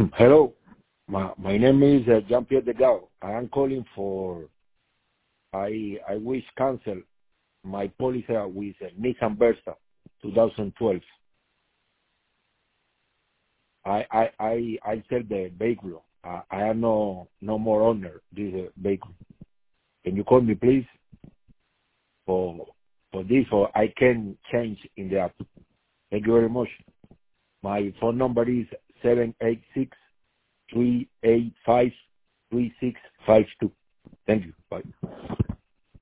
Hello. My name is Jean-Pierre Delgado. I am calling for, I wish cancel my policy with Nissan Versa 2012. I sell the vehicle. I am no more owner this vehicle. Can you call me please for this, or I can change in the app? Thank you very much. My phone number is 786-385-3652. Thank you. Bye.